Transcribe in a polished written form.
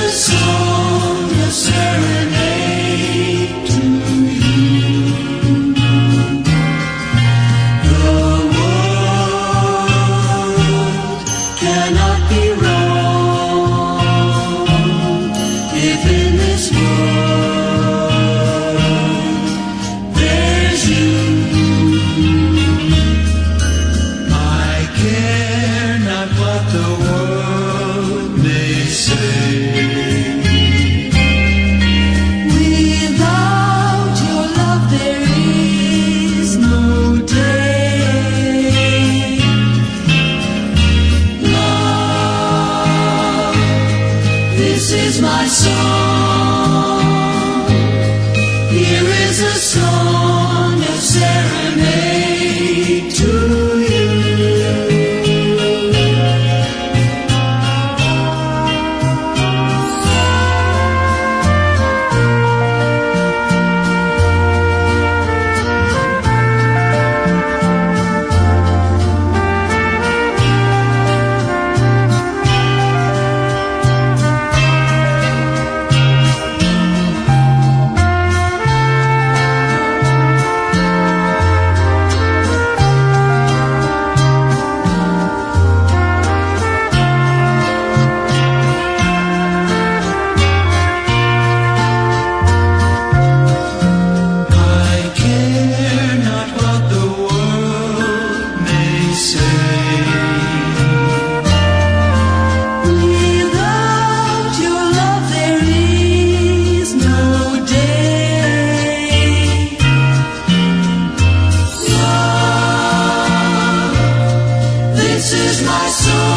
a song, a serenade to you. The world cannot be wrong if in this world there's you. I care not what the world may say. Without your love there is no day. Love, this is my song. Here is a song, a serenade to you. I care not what the world may say. Without your love there is no day. Love, this is my song.